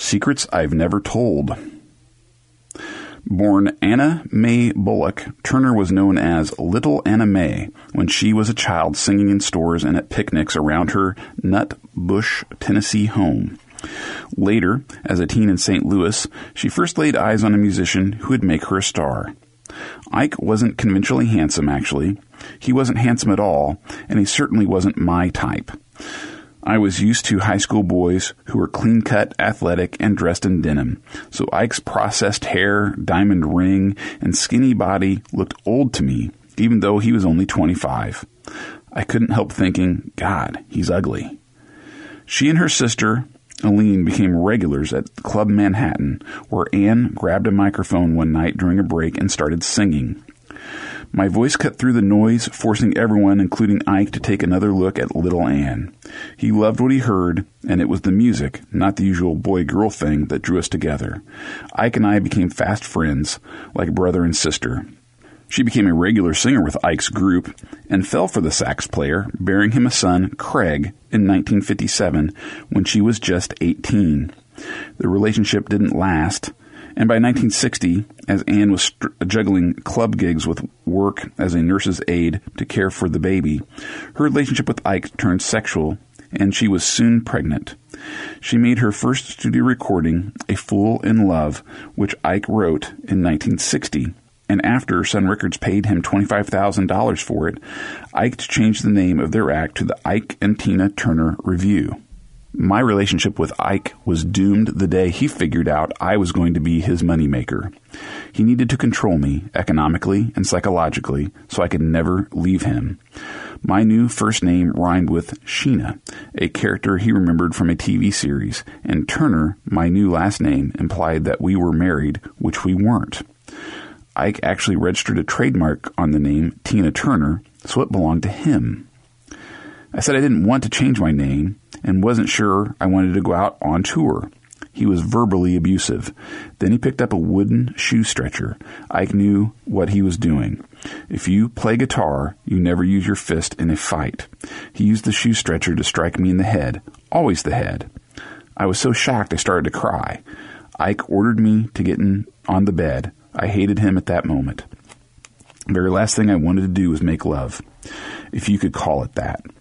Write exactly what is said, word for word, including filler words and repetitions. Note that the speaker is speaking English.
Secrets I've Never Told. Born Anna Mae Bullock, Turner was known as Little Anna Mae when she was a child, singing in stores and at picnics around her Nutbush, Tennessee home. Later, as a teen in Saint Louis, she first laid eyes on a musician who would make her a star. Ike wasn't conventionally handsome, actually. He wasn't handsome at all, and he certainly wasn't my type. I was used to high school boys who were clean-cut, athletic, and dressed in denim, so Ike's processed hair, diamond ring, and skinny body looked old to me, even though he was only twenty-five. I couldn't help thinking, God, he's ugly. She and her sister, Aline, became regulars at Club Manhattan, where Anne grabbed a microphone one night during a break and started singing. My voice cut through the noise, forcing everyone, including Ike, to take another look at little Anne. He loved what he heard, and it was the music, not the usual boy-girl thing, that drew us together. Ike and I became fast friends, like brother and sister. She became a regular singer with Ike's group and fell for the sax player, bearing him a son, Craig, in nineteen fifty-seven, when she was just eighteen. The relationship didn't last, and by nineteen sixty, as Anne was st- juggling club gigs with work as a nurse's aide to care for the baby, her relationship with Ike turned sexual, and she was soon pregnant. She made her first studio recording, A Fool in Love, which Ike wrote in nineteen sixty, and after Sun Records paid him twenty-five thousand dollars for it, Ike changed the name of their act to the Ike and Tina Turner Revue. My relationship with Ike was doomed the day he figured out I was going to be his moneymaker. He needed to control me economically and psychologically so I could never leave him. My new first name rhymed with Sheena, a character he remembered from a T V series, and Turner, my new last name, implied that we were married, which we weren't. Ike actually registered a trademark on the name Tina Turner, so it belonged to him. I said I didn't want to change my name and wasn't sure I wanted to go out on tour. He was verbally abusive. Then he picked up a wooden shoe stretcher. Ike knew what he was doing. If you play guitar, you never use your fist in a fight. He used the shoe stretcher to strike me in the head, always the head. I was so shocked I started to cry. Ike ordered me to get in on the bed. I hated him at that moment. The very last thing I wanted to do was make love, if you could call it that.